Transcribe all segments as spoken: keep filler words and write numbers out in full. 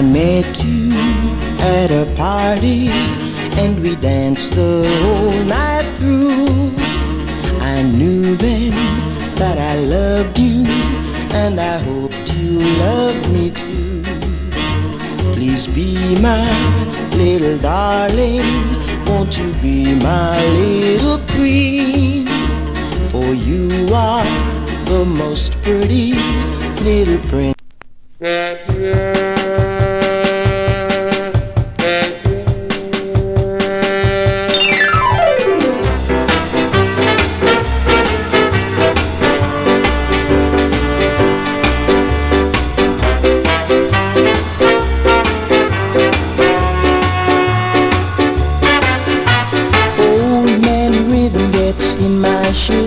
I met you at a party and we danced the whole night through. I knew then that I loved you and I hoped you loved me too. Please be my little darling, won't you be my little queen? For you are the most pretty little prince.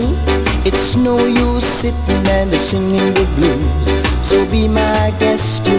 It's no use sitting and singing the blues. So be my guest.